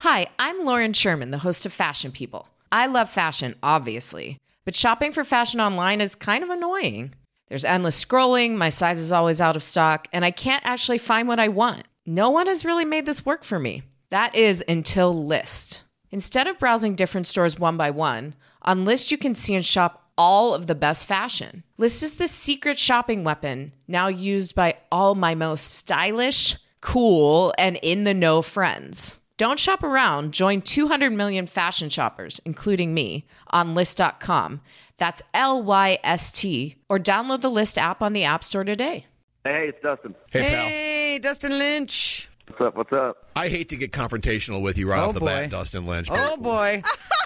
Hi, I'm Lauren Sherman, the host of Fashion People. I love fashion, obviously, but shopping for fashion online is kind of annoying. There's endless scrolling, my size is always out of stock, and I can't actually find what I want. No one has really made this work for me. That is until Lyst. Instead of browsing different stores one by one, on Lyst you can see and shop all of the best fashion. Lyst is the secret shopping weapon now used by all my most stylish, cool, and in-the-know friends. Don't shop around. Join 200 million fashion shoppers, including me, on Lyst.com. That's Lyst, or download the Lyst app on the App Store today. Hey, it's Dustin. Hey, pal. Hey, Dustin Lynch. What's up? I hate to get confrontational with you right off the bat, Dustin Lynch. Oh, boy.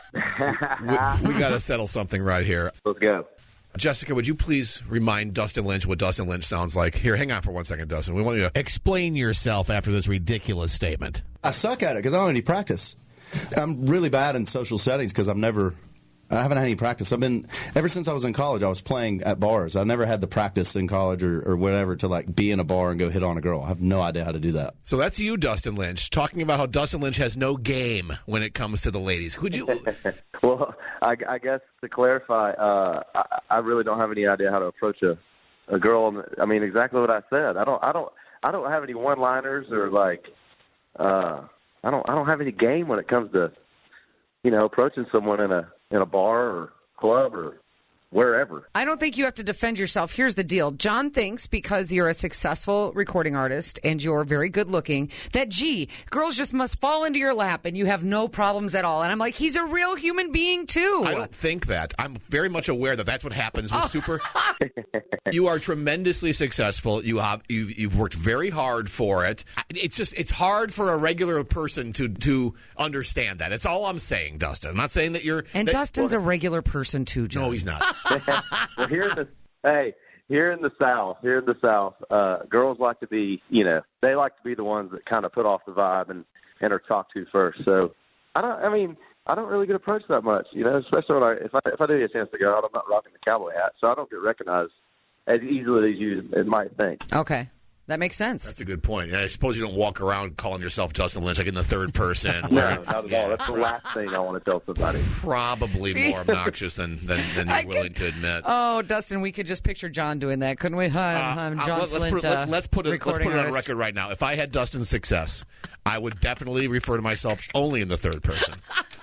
We got to settle something right here. Let's go. Jessica, would you please remind Dustin Lynch what Dustin Lynch sounds like? Here, hang on for 1 second, Dustin. We want you to explain yourself after this ridiculous statement. I suck at it because I don't have any practice. I'm really bad in social settings because I haven't had any practice. Ever since I was in college, I was playing at bars. I never had the practice in college or whatever to like be in a bar and go hit on a girl. I have no idea how to do that. So that's you, Dustin Lynch, talking about how Dustin Lynch has no game when it comes to the ladies. Could you? Well, I guess to clarify, I really don't have any idea how to approach a girl. I mean, exactly what I said. I don't have any one-liners or like. I don't have any game when it comes to, approaching someone in a bar or club or wherever. I don't think you have to defend yourself. Here's the deal. John thinks because you're a successful recording artist and you're very good looking that, girls just must fall into your lap and you have no problems at all. And I'm like, he's a real human being too. I don't think that. I'm very much aware that that's what happens with super. You are tremendously successful. You've worked very hard for it. It's hard for a regular person to understand that. That's all I'm saying, Dustin. I'm not saying that you're. And Dustin's a regular person too, John. No, he's not. Well, here in the South, girls like to be, they like to be the ones that kind of put off the vibe and are talked to first. So I don't really get approached that much, especially if I do get a chance to go out, I'm not rocking the cowboy hat, so I don't get recognized as easily as you might think. Okay. That makes sense. That's a good point. I suppose you don't walk around calling yourself Dustin Lynch like in the third person. No, not at all. That's the last thing I want to tell somebody. Probably more obnoxious than you're willing to admit. Oh, Dustin, we could just picture John doing that, couldn't we? Hi, I'm John Flint. Let's put it on record right now. If I had Dustin's success, I would definitely refer to myself only in the third person.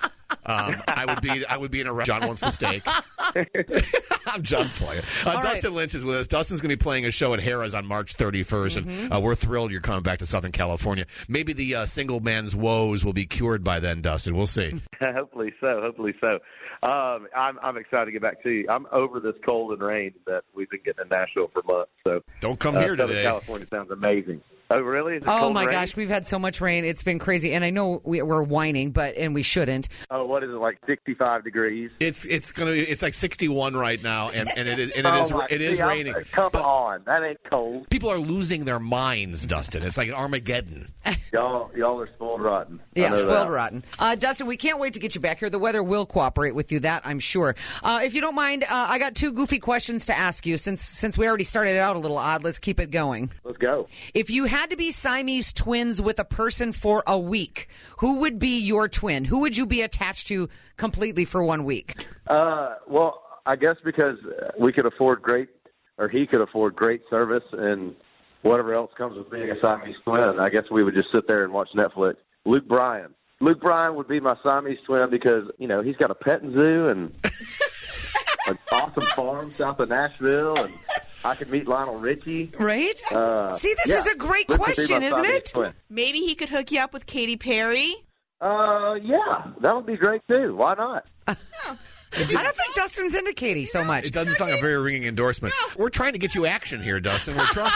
I would be in a John wants the steak. I'm John playing. Dustin Lynch is with us. Dustin's going to be playing a show at Harrah's on March 31st, and we're thrilled you're coming back to Southern California. Maybe the single man's woes will be cured by then, Dustin. We'll see. Hopefully so. I'm excited to get back to you. I'm over this cold and rain that we've been getting in Nashville for months. So don't come here today. Southern California sounds amazing. Oh, really? Oh, my gosh. We've had so much rain. It's been crazy. And I know we're whining, and we shouldn't. Oh, what is it, like 65 degrees? It's like 61 right now, and it is raining. Come on. That ain't cold. People are losing their minds, Dustin. It's like Armageddon. Y'all are spoiled rotten. Yeah, spoiled rotten. Dustin, we can't wait to get you back here. The weather will cooperate with you, that I'm sure. If you don't mind, I got two goofy questions to ask you. Since we already started it out a little odd, let's keep it going. Let's go. If you had to be Siamese twins with a person for a week, who would be your twin? Who would you be attached to completely for 1 week? Well, I guess because he could afford great service and whatever else comes with being a Siamese twin, I guess we would just sit there and watch Netflix. Luke Bryan would be my Siamese twin because, he's got a petting zoo and an awesome farm south of Nashville, and I could meet Lionel Richie. Right? See, this is a great question, isn't it? Twin. Maybe he could hook you up with Katy Perry. Yeah, that would be great too. Why not? I don't think Dustin's into Katy so much. It doesn't sound like a very ringing endorsement. No. We're trying to get you action here, Dustin. We're trying.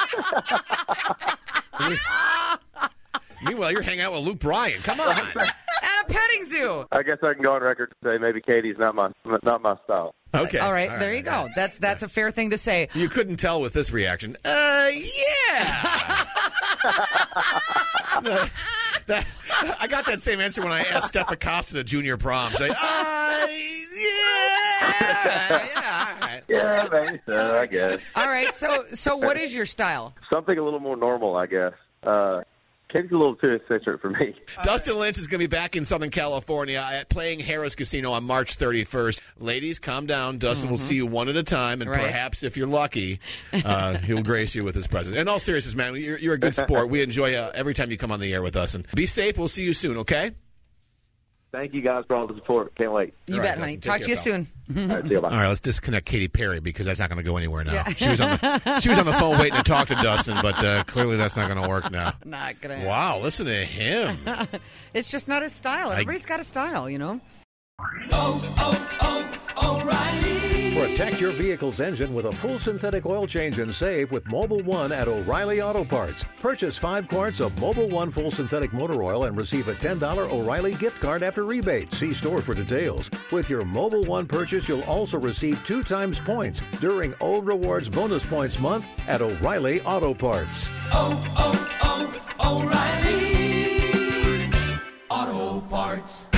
Meanwhile, you're hanging out with Luke Bryan. Come on. At a petting zoo. I guess I can go on record to say maybe Katie's not my style. Okay. All right, there you go. That's a fair thing to say. You couldn't tell with this reaction. Yeah. I got that same answer when I asked Steph Acosta to junior prom. Say, yeah, maybe so, I guess. All right, so what is your style? Something a little more normal, I guess. Katie's a little too eccentric for me. Dustin Lynch is going to be back in Southern California at playing Harrah's Casino on March 31st. Ladies, calm down. Dustin will see you one at a time, and perhaps, if you're lucky, he'll grace you with his presence. In all seriousness, man, you're a good sport. We enjoy every time you come on the air with us. And be safe. We'll see you soon, okay? Thank you guys for all the support. Can't wait. You bet, honey. Talk to you soon. All right, see you. Bye. All right, let's disconnect Katy Perry because that's not going to go anywhere now. Yeah. She was on the phone waiting to talk to Dustin, but clearly that's not going to work now. Not going to. Wow, listen to him. It's just not his style. Everybody's got a style, you know. O'Reilly. Protect your vehicle's engine with a full synthetic oil change and save with Mobil 1 at O'Reilly Auto Parts. Purchase 5 quarts of Mobil 1 full synthetic motor oil and receive a $10 O'Reilly gift card after rebate. See store for details. With your Mobil 1 purchase, you'll also receive 2 times points during O Rewards Bonus Points Month at O'Reilly Auto Parts. O'Reilly Auto Parts.